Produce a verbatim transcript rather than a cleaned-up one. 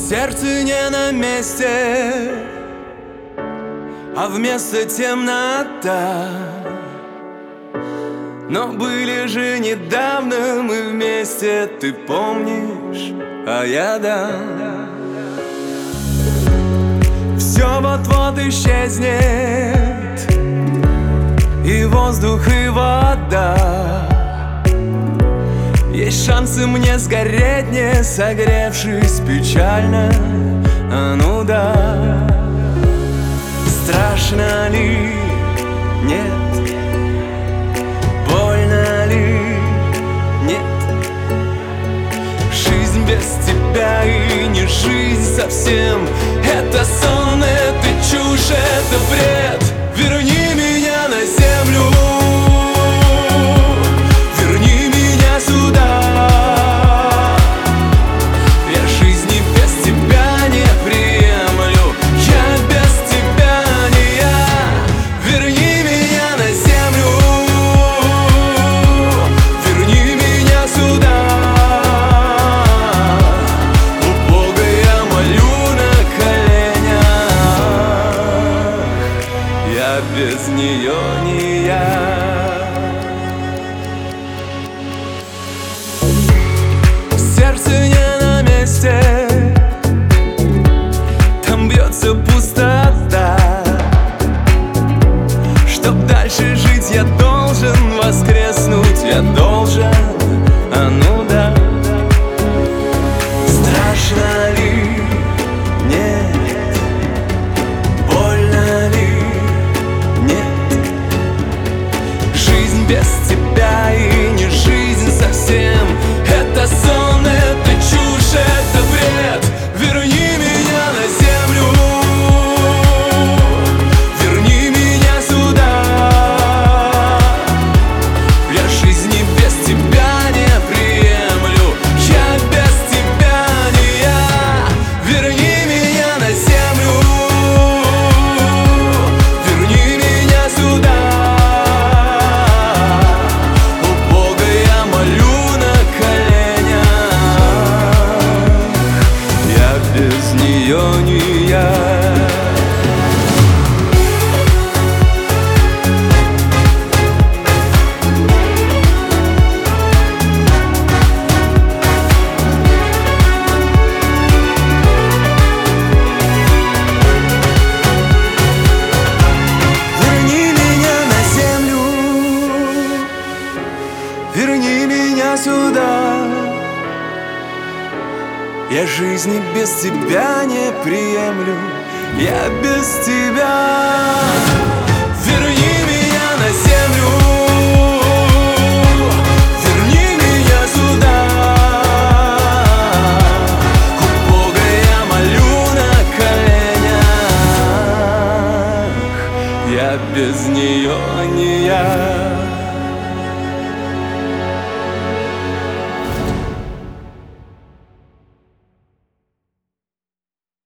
Сердце не на месте, а вместо темнота. Но были же недавно мы вместе, ты помнишь, а я да. Все вот-вот исчезнет, и воздух, и вода. Есть шансы мне сгореть, не согревшись печально. А ну да. Страшно ли? Нет. Больно ли? Нет. Жизнь без тебя и не жизнь совсем. Это сон, это чушь, это бред. Верни меня на землю, верни меня сюда. Я жизни без тебя не приемлю, я без тебя не я. Верни меня на землю, верни меня сюда. У Бога я молю на коленях, я без нее не я. Сердце не на месте, там бьется пустота. Чтоб дальше жить, я должен воскреснуть, я должен, а ну да. Страшно ли? Нет. Больно ли? Нет. Жизнь без тебя и не жизнь совсем. Это сон, это чушь, это бред. Верни меня на землю, верни меня сюда. Я жизни без тебя не приемлю, я без тебя не я. Верни меня на землю, верни меня сюда. У Бога я молю на коленях, я без нее не я. Верни меня на землю, верни меня сюда. Я жизни без тебя не приемлю, я без тебя. Верни меня на землю, верни меня сюда. У Бога я молю на коленях, я без нее не я.